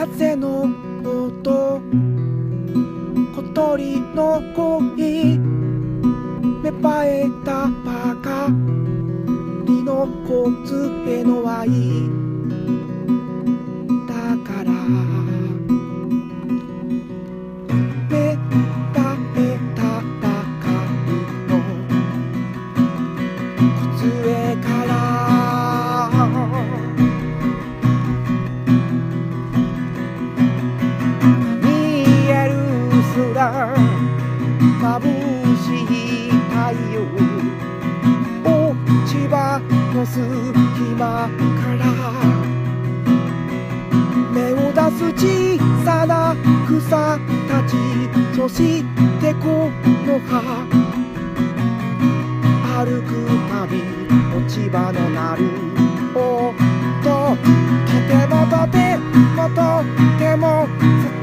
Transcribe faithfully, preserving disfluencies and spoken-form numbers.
風の音、小鳥の声、芽生えたばかりの小杖の愛だから、芽生えたばかりの小杖から見える空、眩しい太陽、落ち葉の隙間から芽を出す小さな草たち、そしてこの葉、歩くたび落ち葉の鳴る音、とてもとてもとても